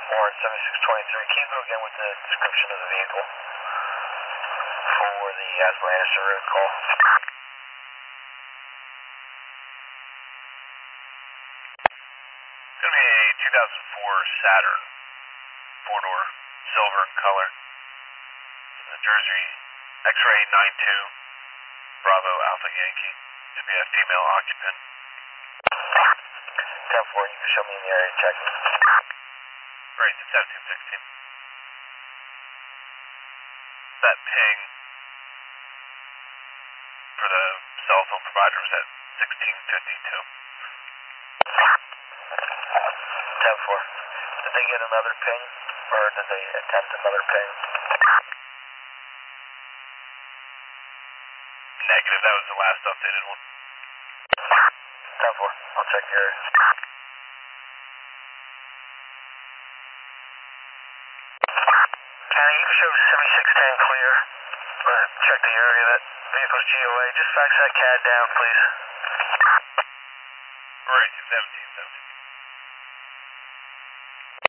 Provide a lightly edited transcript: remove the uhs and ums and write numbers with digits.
Warren 7623. Can you go again with the description of the vehicle for the Asbury Anderson road call? It's going to be a 2004 Saturn, four-door, silver in color. Jersey X-ray 92, Bravo Alpha Yankee. Should be a female occupant. 10-4, you can show me in the area check. Right, it's 1716. That ping for the cell phone provider was at 1652. 10-4. Did they get another ping, or did they attempt another ping? Negative, that was the last updated one. 10-4, I'll check your area. County, you can show 7610 clear. Check the area. That vehicle's GOA. Just fax that CAD down, please. Right, 1717.